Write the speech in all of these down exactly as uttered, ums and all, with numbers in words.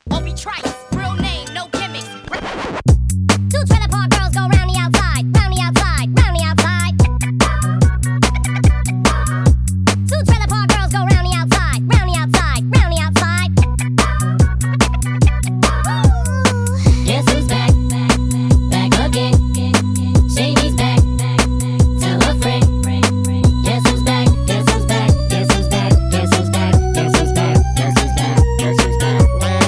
Obi Trice, real name, no gimmicks. Two trailer park girls go round the outside, round the outside, round the outside. Two trailer park girls go round the outside, round the outside, round the outside. Guess who's back? Back again. Shady's back. Tell a friend. Guess who's back? Guess who's back? Guess who's back? Guess who's back? Guess who's back? Guess who's back? Guess who's back?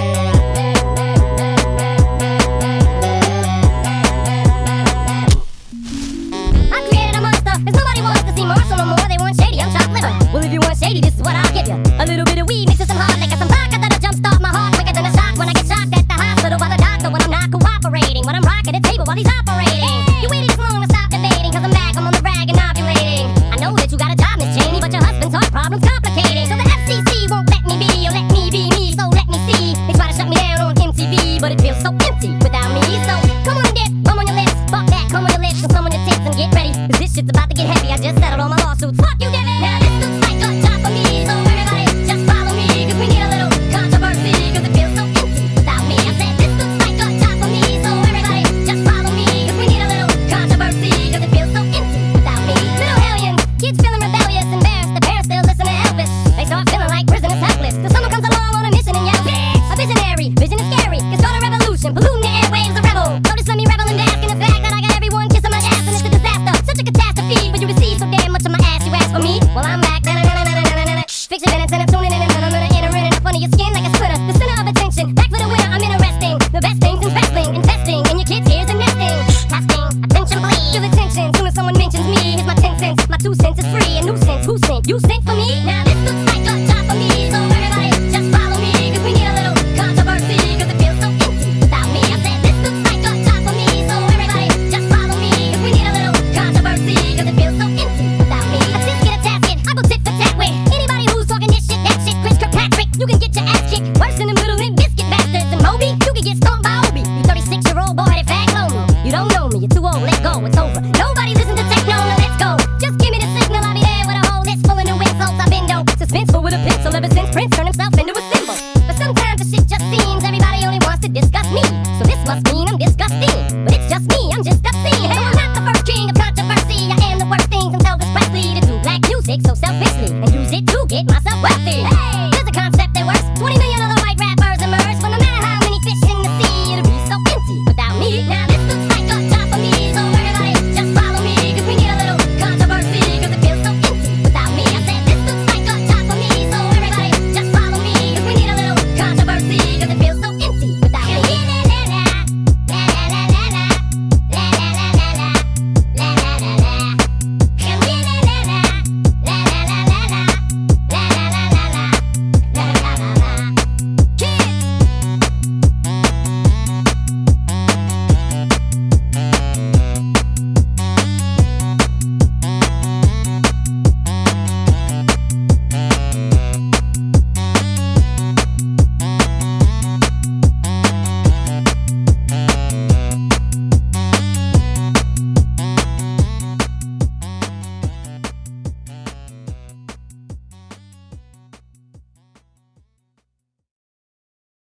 I created a monster, 'cause nobody wants to see Marshall no more. They want Shady, I'm chopped liver. Well, if you want Shady, this is what I'll give you. A little bit of weed mixed with some hard liquor, some vodka that'll jumpstart my heart quicker than a shock when I get shocked at the hospital by the doctor when I'm not cooperating. When I'm rocking the table while he's operating. You waited this long to stop debating, 'cause I'm back, I'm on the rag and ovulating. I know that you got a job, Miss Cheney, but your husband's heart problem's complicating. So the F C C won't let me be, or let me be me, so let me see. They try to shut me down on M T V, but it feels so empty without me. So come on and dip, come on your lips, fuck that, come on your lips, and come on your tits and get ready, 'cause this shit's about to get heavy. I just settled all my lawsuits. Fuck you, Devin. Now this looks like a job for me, so everybody just follow me, 'cause we need a little controversy, 'cause it feels so empty without me. I said this looks like a job for me, so everybody just follow me, 'cause we need a little controversy, 'cause it feels so empty without me. Little hellions, kids feeling rebellious, embarrassed, the parents still listen to Elvis. They start feeling like prisoners helpless, 'cause someone comes along on a mission and yells, "Bitch!" A visionary, vision is scary, can start a revolution, polluting the airwaves, a rebel. Notice let me revel and bask in the fact that I got everyone kissing my ass, and it's a disaster, such a catastrophe for you to see so damn much of my ass. You ask for me, well I'm back. Na-na-na-na-na-na-na-na. Fix your minutes and I'm tuning in and I'm gonna enter in and up under your skin like a splinter. The center of attention, back for the winner. I'm interesting. The best things in wrestling, investing in your kids' ears and nesting. Testing, attention please. Feel attention, soon as someone mentions me. Here's my ten cents, my two cents is free. A nuisance, who sent? You sent for me? Now this looks like a job for me, so everybody just follow me, 'cause we need a little controversy, 'cause it feels so empty without me. I said this looks like a job for me, so everybody just follow me, 'cause we need a little controversy, 'cause it feels so empty without me. A tit get a tasket, I go tit for tat with anybody who's talking this shit, that shit. Chris Kirkpatrick, you can get your ass kicked worse than the Middle and Biscuit bastards. And Moby, you can get stomped by Obi. You thirty-six year old boy, that fag low me. You don't know me, you're too old, let go, it's over. Nobody listen to techno, now let's go. Just give me the signal, I'll be there with a whole list full of new insults. I've been dope, suspenseful with a pencil ever since Prince turned himself into a symbol. But sometimes the shit just seems everybody only wants to discuss me. So this must mean I'm